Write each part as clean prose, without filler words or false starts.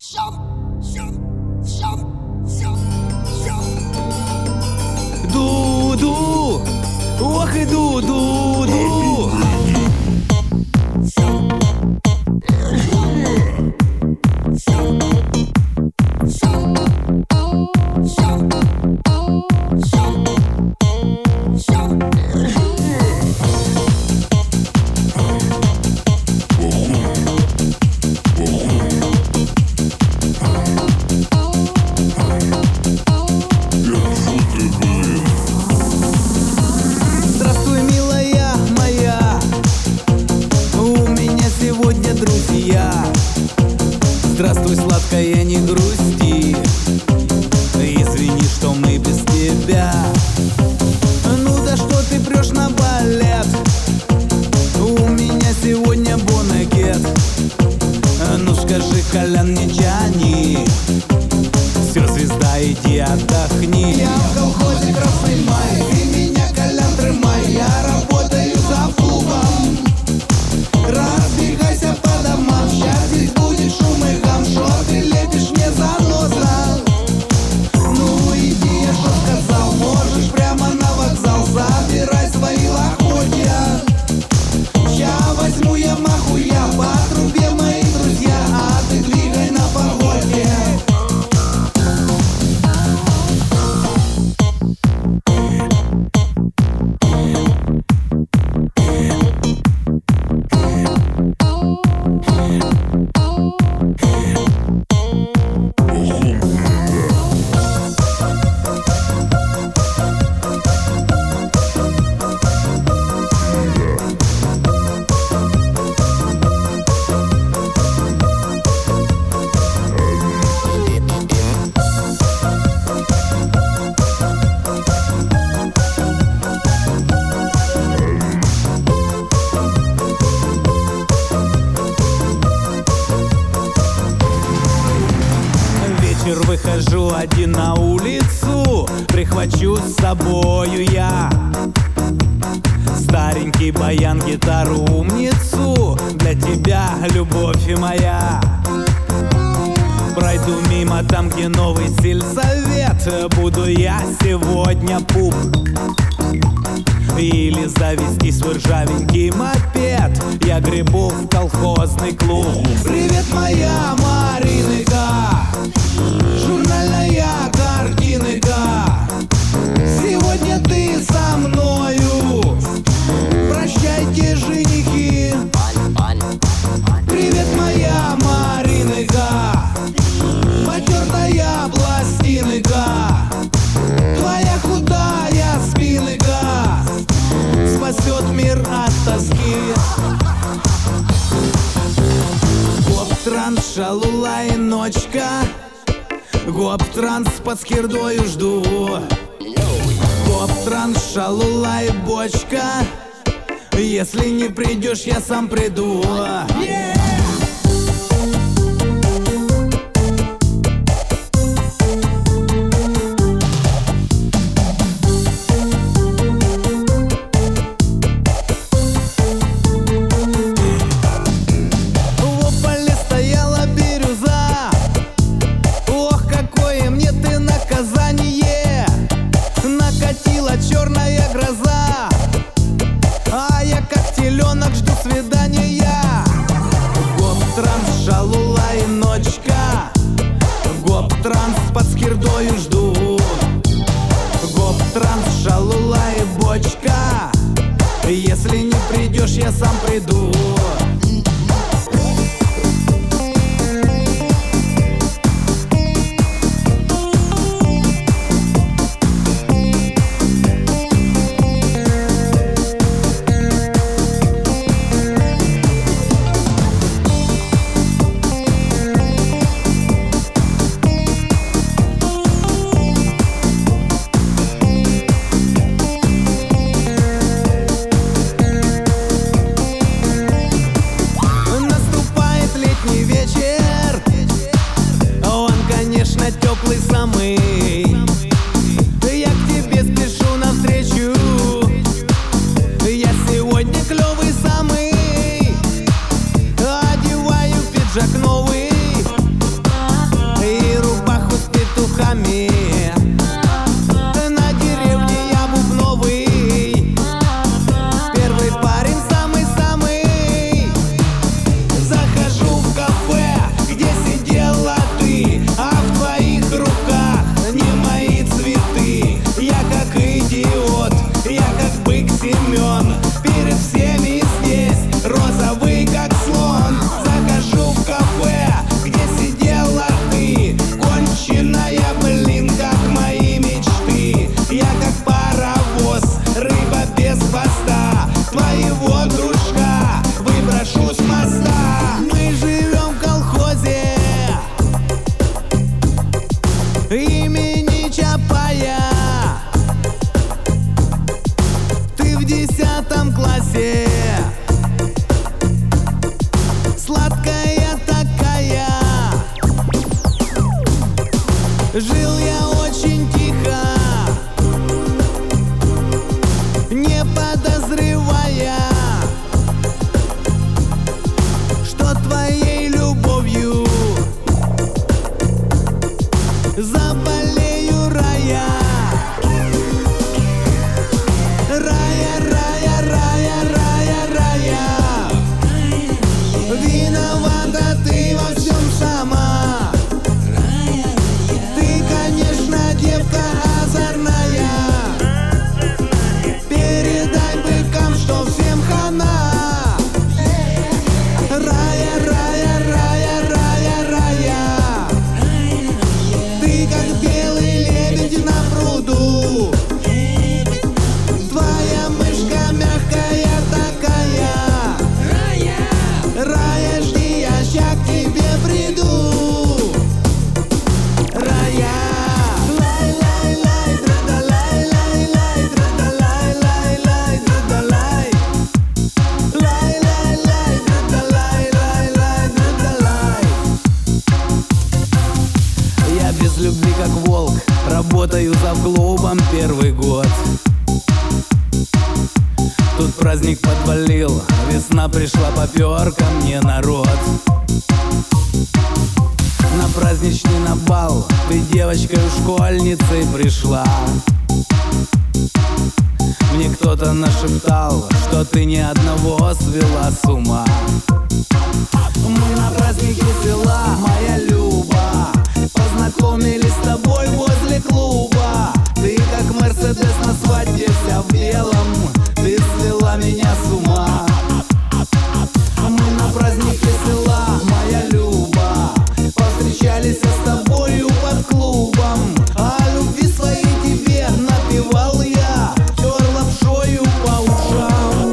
Ду-ду, ох и ду-ду-ду. Здравствуй, милая моя, у меня сегодня друзья. Здравствуй, сладкая, не грусти, извини, что мы без тебя. Ну да что ты прешь на балет, у меня сегодня бонакет. Ну скажи, Колян, не тяни, все, звезда, иди отдохни. Я в колхозе «Красный май», ты меня, Колян, трымай. Я работаю за клубом, разбегайся по домам. Сейчас здесь будет шум и гам, шо ты лепишь мне заноза? Ну иди, я что сказал, можешь прямо на вокзал. Забирай свои лохмотья, ща возьму я маху, я по трубе, мои друзья, а ты двигай на погоде. Выхожу один на улицу, прихвачу с собою я старенький баян, гитару, умницу. Для тебя, любовь моя. Пройду мимо там, где новый сельсовет, буду я сегодня пуп. Или завести свой ржавенький мопед, я гребу в колхозный клуб. Привет, моя Маринка, журнальная картинка. Сегодня ты со мною, прощайте, женихи. Привет, моя Маринка, потертая пластинка. Твоя худая спинка спасет мир от тоски. Гоп-транс, шалула и ночка, гоп-транс под скирдою жду. Гоп-транс, шалула и бочка, если не придешь, я сам приду. Черная гроза, а я как теленок жду свидания. Гоп-транс, шалула и ночка, гоп-транс под скирдою жду. Гоп-транс, шалула и бочка, если не придешь, я сам приду. Жил я очень тихо, не подозревая, что твоей любовью заболею рая. Рая, рая, рая, рая, рая. Виновата ты во всем сама. Ты, конечно, девка озорная. Передай быкам, что всем хана. Рая, рая, рая, рая, рая. Ты как белый лебедь на пруду. Твоя мышка мягкая такая. Рая, жди, я ща к тебе приду. Рая. Лай, лай, лай, дра-да-лай, лай, лай, дра-да-лай, лай, лай, дра-да-лай. Лай, лай, лай, дра-да-лай, лай, лай, дра-да-лай. Я без любви как волк, работаю завклубом первый год. Тут праздник подвалил, весна пришла, попёр ко мне народ. На праздничный на бал ты девочкой-школьницей пришла. Мне кто-то нашептал, что ты ни одного свела с ума. Мы на празднике села, моя Люба, познакомились с тобой возле клуба. Ты как Мерседес на свадьбе, вся в белом, ты свела меня с ума. Мы на празднике села, моя Люба, повстречались с тобою под клубом. О любви своей тебе напевал я, тер лапшою по ушам.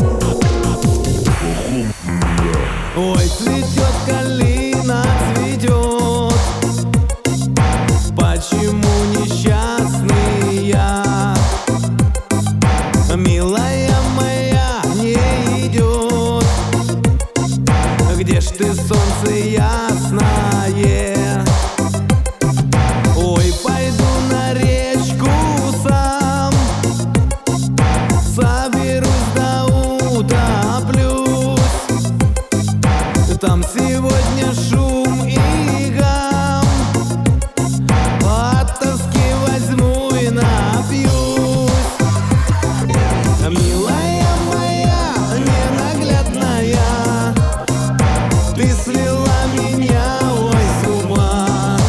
Ой, цветет калина, цветет. Почему несчастный я? Милая моя, не идет. Где ж ты, солнце ясное? Ой, пойду на речку сам, соберусь да утоплюсь. Там сегодня шум и гам, от тоски возьму и напьюсь. Милая моя, ненаглядная, ты свела меня, ой, с ума.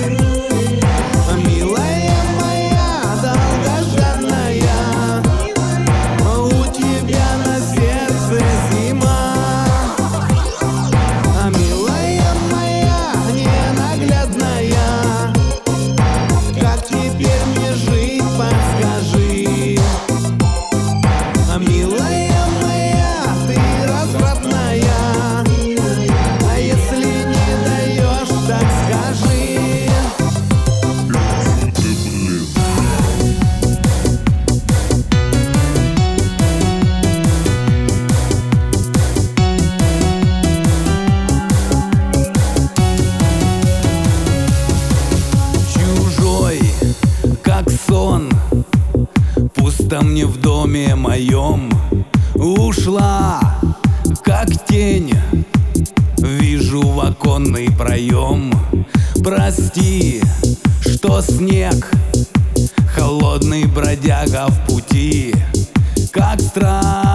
Милая моя, долгожданная, у тебя на сердце зима. Милая моя, ненаглядная, как теперь мне жить, подскажи. Милая моя, ты развратная, а если не даешь, так скажи. Чужой, как сон, пусто мне в доме моем. Ушла, как тень, вижу в оконный проем. Прости, что снег, холодный бродяга в пути, как страх.